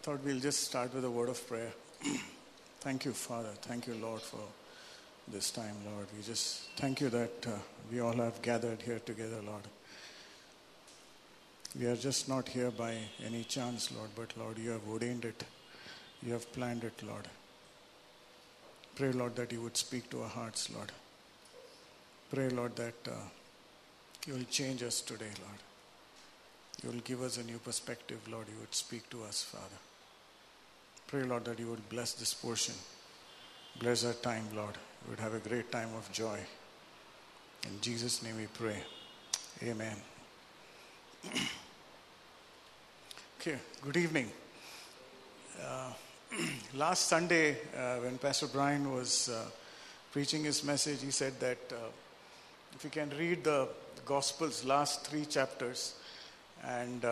thought we'll just start with a word of prayer. Thank you, Father. Thank you, Lord, for this time, Lord. We just thank you that we all have gathered here together, Lord. We are just not here by any chance, Lord, but, Lord, you have ordained it. You have planned it, Lord. Pray, Lord, that you would speak to our hearts, Lord. Pray, Lord, that you will change us today, Lord. You will give us a new perspective, Lord. You would speak to us, Father. Pray, Lord, that you would bless this portion. Bless our time, Lord. We would have a great time of joy. In Jesus' name we pray. Amen. Okay, good evening. Last Sunday, when Pastor Brian was preaching his message, he said that if you can read the Gospels, last 3 chapters, and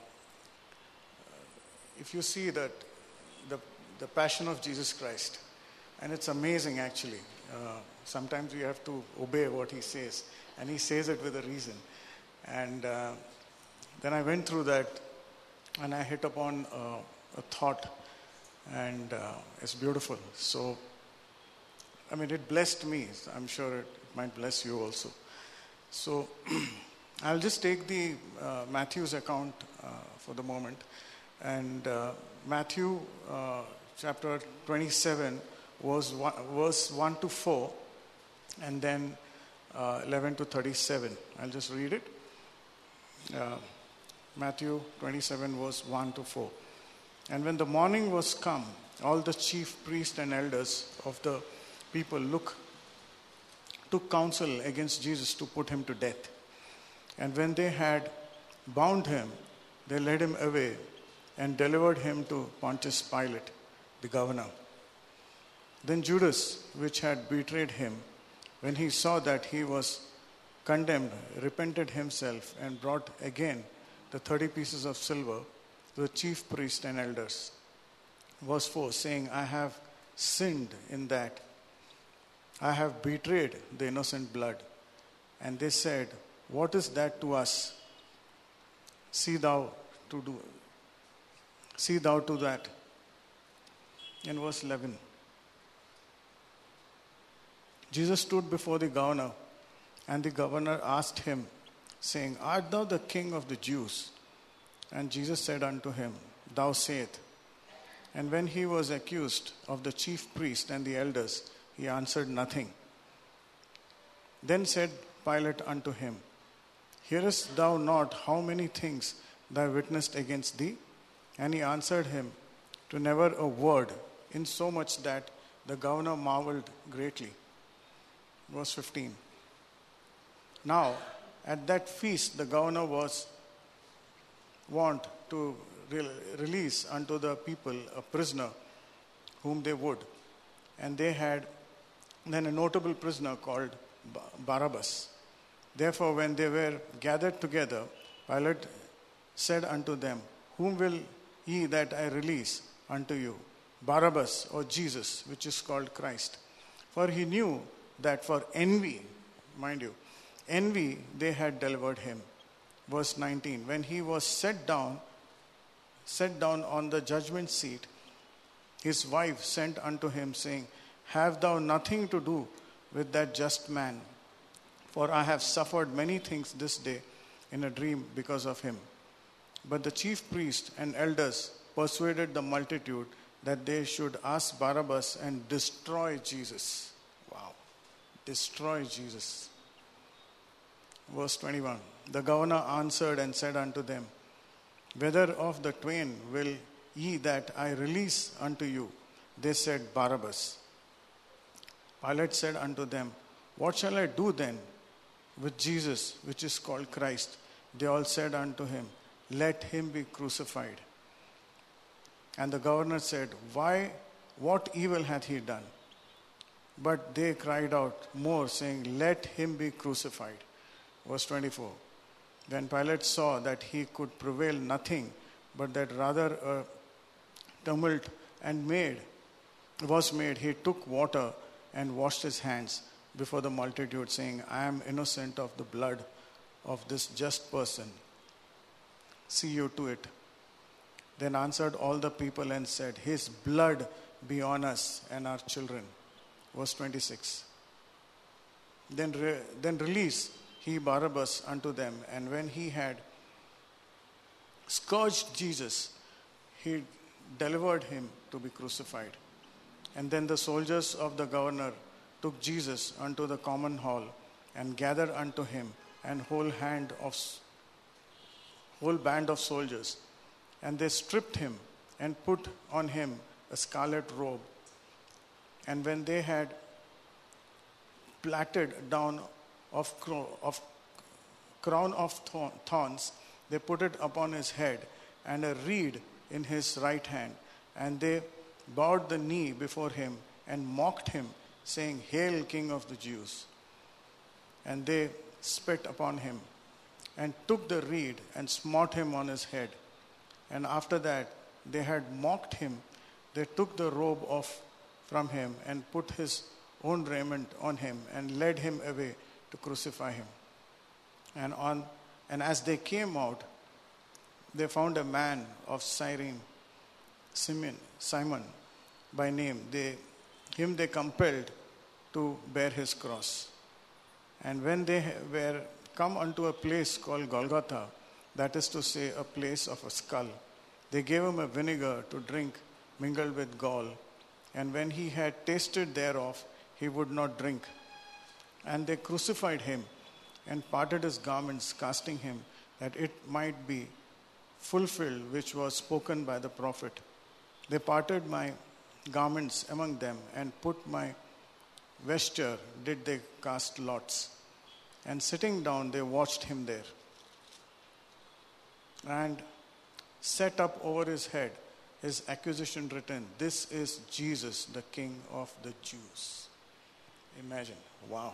if you see that the passion of Jesus Christ, and it's amazing actually. Sometimes we have to obey what he says, and he says it with a reason. And then I went through that, and I hit upon a thought, and it's beautiful. So, I mean, it blessed me. I'm sure it might bless you also. So, I'll just take the Matthew's account for the moment. And Matthew chapter 27 was verse 1 to 4, and then 11 to 37. I'll just read it. Matthew 27 verse 1 to 4. And when the morning was come, all the chief priests and elders of the people took counsel against Jesus to put him to death. And when they had bound him, they led him away and delivered him to Pontius Pilate, the governor. Then Judas, which had betrayed him, when he saw that he was condemned, repented himself and brought again the 30 pieces of silver to the chief priests and elders. Verse 4, saying, I have sinned in that I have betrayed the innocent blood. And they said, what is that to us? See thou to that. In verse 11, Jesus stood before the governor, and the governor asked him, saying, art thou the king of the Jews? And Jesus said unto him, thou sayest. And when he was accused of the chief priest and the elders, he answered nothing. Then said Pilate unto him, hearest thou not how many things thou witnessed against thee? And he answered him to never a word, insomuch that the governor marveled greatly. Verse 15. Now, at that feast, the governor was wont to release unto the people a prisoner whom they would. And they had then a notable prisoner called Barabbas. Therefore, when they were gathered together, Pilate said unto them, whom will ye that I release unto you, Barabbas or Jesus, which is called Christ? For he knew that for envy, mind you, envy they had delivered him. Verse 19, when he was set down on the judgment seat, his wife sent unto him, saying, have thou nothing to do with that just man? For I have suffered many things this day in a dream because of him. But the chief priests and elders persuaded the multitude that they should ask Barabbas and destroy Jesus. Wow. Destroy Jesus. Verse 21. The governor answered and said unto them, whether of the twain will ye that I release unto you? They said, Barabbas. Pilate said unto them, what shall I do then with Jesus, which is called Christ? They all said unto him, let him be crucified. And the governor said, why, what evil hath he done? But they cried out more, saying, let him be crucified. Verse 24. When Pilate saw that he could prevail nothing, but that rather a tumult was made, he took water and washed his hands before the multitude, saying, I am innocent of the blood of this just person. See you to it. Then answered all the people and said, His blood be on us and our children. Verse 26. Then release he Barabbas unto them. And when he had scourged Jesus, he delivered him to be crucified. And then the soldiers of the governor took Jesus unto the common hall and gathered unto him an whole band of soldiers. And they stripped him and put on him a scarlet robe. And when they had platted down of crown of thorns, they put it upon his head, and a reed in his right hand. And they bowed the knee before him and mocked him, saying, Hail, King of the Jews! And they spit upon him and took the reed and smote him on his head. And after that they had mocked him, they took the robe off from him and put his own raiment on him and led him away to crucify him. And as they came out, they found a man of Cyrene, Simon by name. Him they compelled to bear his cross. And when they were come unto a place called Golgotha, that is to say, a place of a skull, they gave him a vinegar to drink mingled with gall. And when he had tasted thereof, he would not drink. And they crucified him and parted his garments, casting him, that it might be fulfilled which was spoken by the prophet. They parted my garments among them, and put my vesture did they cast lots. And sitting down, they watched him there. And set up over his head his accusation written, This is Jesus, the King of the Jews. Imagine. Wow.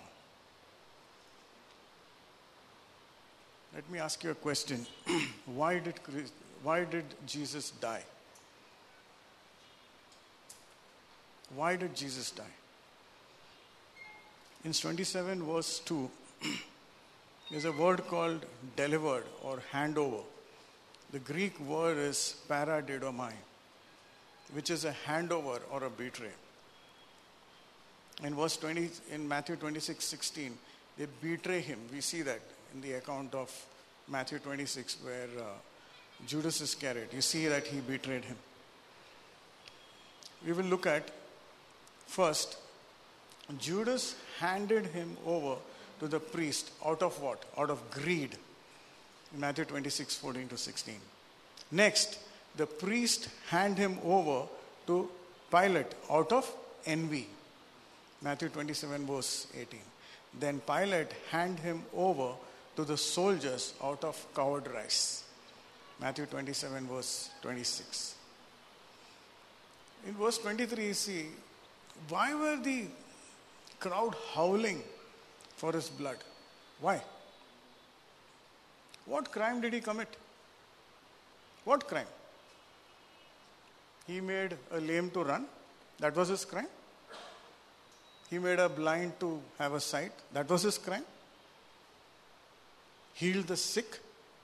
Let me ask you a question. Why did Jesus die? Why did Jesus die? In 27 verse 2, there's a word called delivered or handover. The Greek word is paradidomai, which is a handover or a betray. In verse 20, in Matthew 26:16, they betray him. We see that in the account of Matthew 26 where Judas Iscariot. You see that he betrayed him. We will look at first, Judas handed him over to the priest out of what? Out of greed. Matthew 26:14-16. Next, the priest handed him over to Pilate out of envy. Matthew 27 verse 18. Then Pilate handed him over to the soldiers out of cowardice. Matthew 27 verse 26. In verse 23 you see, why were the crowd howling for his blood? Why? What crime did he commit? What crime? He made a lame to run. That was his crime. He made a blind to have a sight. That was his crime. Healed the sick.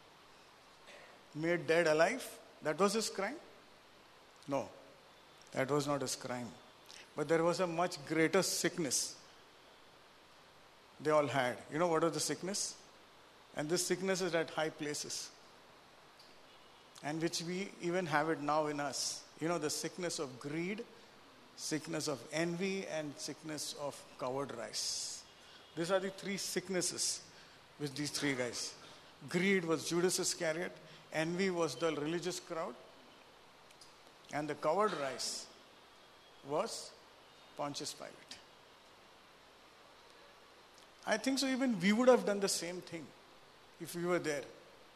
Made dead alive. That was his crime. No, that was not his crime. But there was a much greater sickness they all had. You know what was the sickness? And this sickness is at high places. And which we even have it now in us. You know, the sickness of greed, sickness of envy, and sickness of cowardice. These are the three sicknesses with these three guys. Greed was Judas Iscariot. Envy was the religious crowd. And the cowardice was Pontius Pilate. I think so even we would have done the same thing if we were there.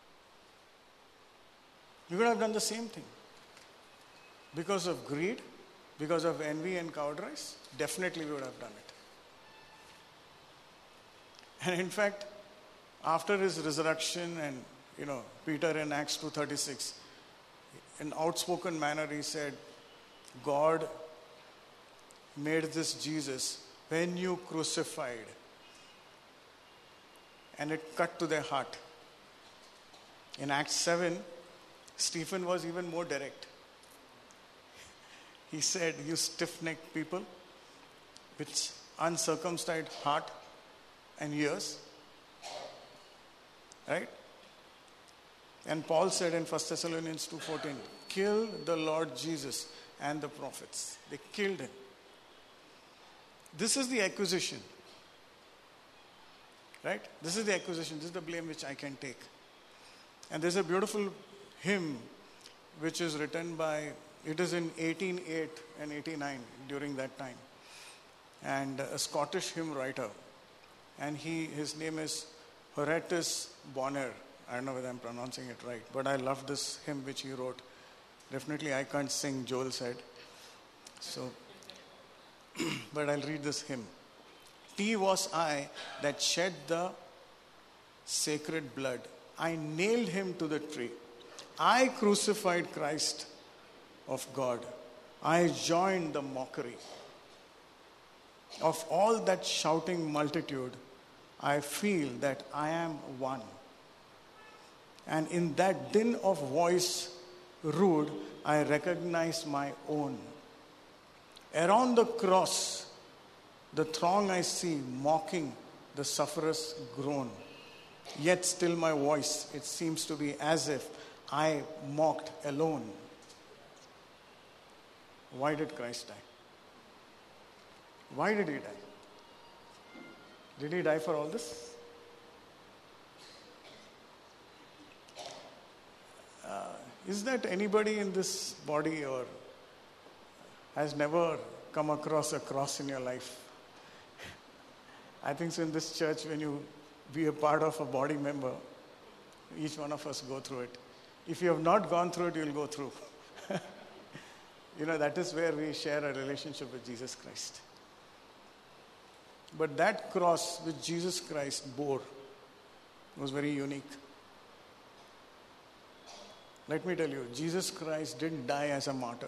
We would have done the same thing. Because of greed, because of envy and cowardice, definitely we would have done it. And in fact, after his resurrection and, Peter in Acts 2:36, in outspoken manner he said, God made this Jesus when you crucified. And it cut to their heart. In Acts 7, Stephen was even more direct. He said, "You stiff-necked people with uncircumcised heart and ears." Right? And Paul said in 1 Thessalonians 2:14, "Kill the Lord Jesus and the prophets." They killed him. This is the accusation. Right? This is the accusation. This is the blame which I can take. And there's a beautiful hymn which is written by, it is in 1808 and 89 during that time. And a Scottish hymn writer. And his name is Horatius Bonner. I don't know whether I'm pronouncing it right, but I love this hymn which he wrote. Definitely I can't sing, Joel said. So, but I'll read this hymn. "T was I that shed the sacred blood. I nailed him to the tree. I crucified Christ of God. I joined the mockery of all that shouting multitude. I feel that I am one. And in that din of voice rude, I recognize my own. Around the cross, the throng I see mocking the sufferer's groan. Yet still my voice, it seems to be as if I mocked alone." Why did Christ die? Why did he die? Did he die for all this? Is that anybody in this body or has never come across a cross in your life? I think so in this church, when you be a part of a body member, each one of us go through it. If you have not gone through it, you'll go through. That is where we share a relationship with Jesus Christ. But that cross which Jesus Christ bore was very unique. Let me tell you, Jesus Christ didn't die as a martyr.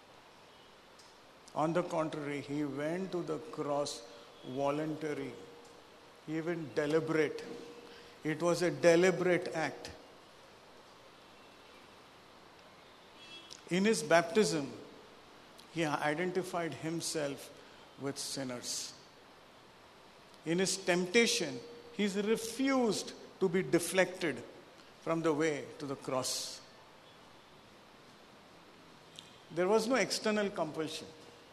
On the contrary, he went to the cross voluntary, even deliberate. It was a deliberate act. In his baptism, he identified himself with sinners. In his temptation, he refused to be deflected from the way to the cross. There was no external compulsion.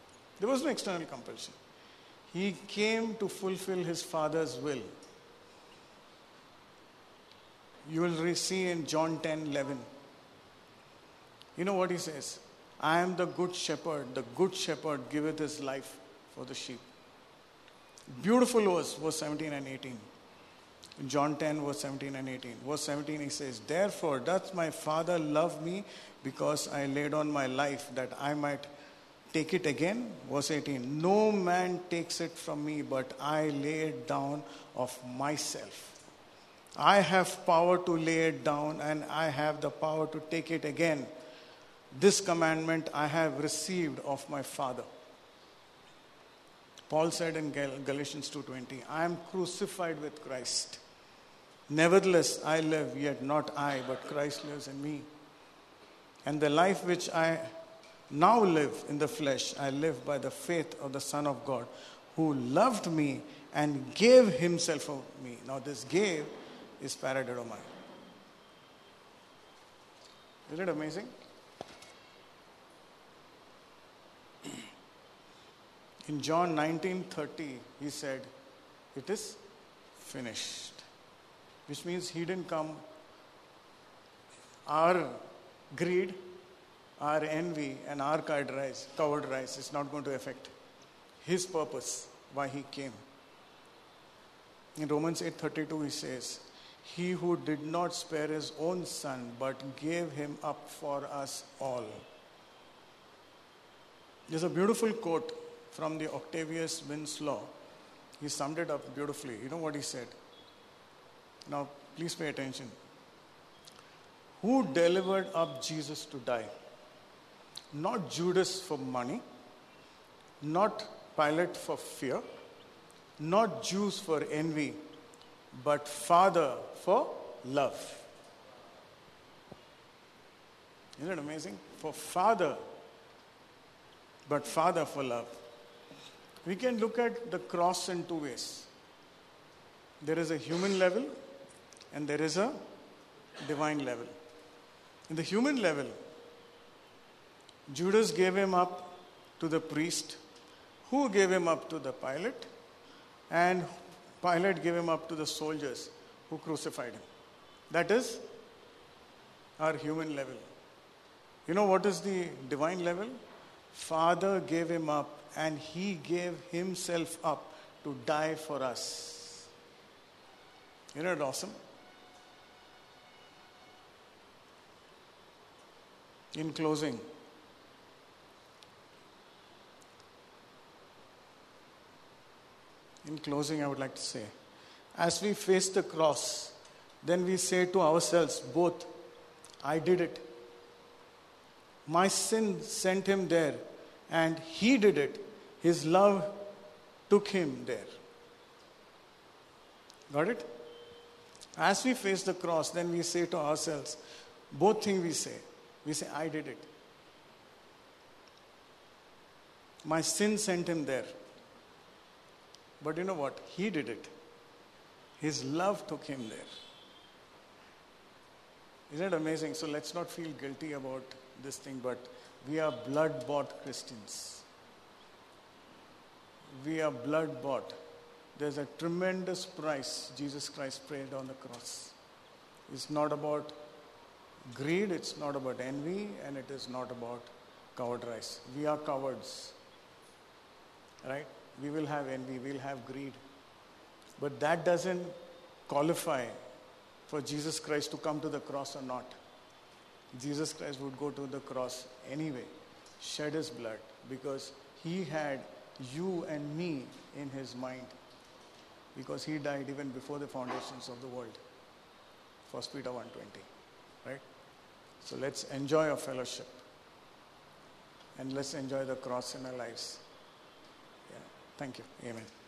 He came to fulfill his Father's will. You will see in John 10:11. You know what he says? "I am the good shepherd. The good shepherd giveth his life for the sheep." Beautiful verse 17 and 18. In John 10, verse 17 and 18. Verse 17, he says, "Therefore doth my Father love me, because I laid on my life that I might take it again." Verse 18, "No man takes it from me, but I lay it down of myself. I have power to lay it down, and I have the power to take it again. This commandment I have received of my Father." Paul said in Galatians 2:20, "I am crucified with Christ. Nevertheless, I live, yet not I, but Christ lives in me. And the life which I now live in the flesh, I live by the faith of the Son of God, who loved me and gave himself for me." Now this "gave" is paradidomai. Isn't it amazing? In John 19:30, he said, "It is finished." Which means he didn't come. Our greed, our envy, and our cowardice is not going to affect his purpose, why he came. In Romans 8:32, he says, "He who did not spare his own son, but gave him up for us all." There's a beautiful quote from the Octavius Winslow. He summed it up beautifully. You know what he said? Now, please pay attention. Who delivered up Jesus to die? Not Judas for money, not Pilate for fear, not Jews for envy, but Father for love. Isn't it amazing? For Father, but Father for love. We can look at the cross in two ways. There is a human level and there is a divine level. In the human level, Judas gave him up to the priest, who gave him up to the Pilate, and Pilate gave him up to the soldiers who crucified him. That is our human level. You know what is the divine level? Father gave him up and he gave himself up to die for us. Isn't it awesome? In closing, I would like to say, as we face the cross, then we say to ourselves both, I did it. My sin sent him there, and he did it. His love took him there. Got it? As we face the cross, then we say to ourselves, both things we say. We say, I did it. My sin sent him there. But you know what? He did it. His love took him there. Isn't it amazing? So let's not feel guilty about this thing, but we are blood-bought Christians. We are blood-bought. There's a tremendous price Jesus Christ paid on the cross. It's not about greed, it's not about envy, and it is not about cowardice. We are cowards. Right? We will have envy, we'll have greed. But that doesn't qualify for Jesus Christ to come to the cross or not. Jesus Christ would go to the cross anyway, shed his blood, because he had you and me in his mind. Because he died even before the foundations of the world. 1 Peter 1:20. Right? So let's enjoy our fellowship. And let's enjoy the cross in our lives. Yeah. Thank you. Amen.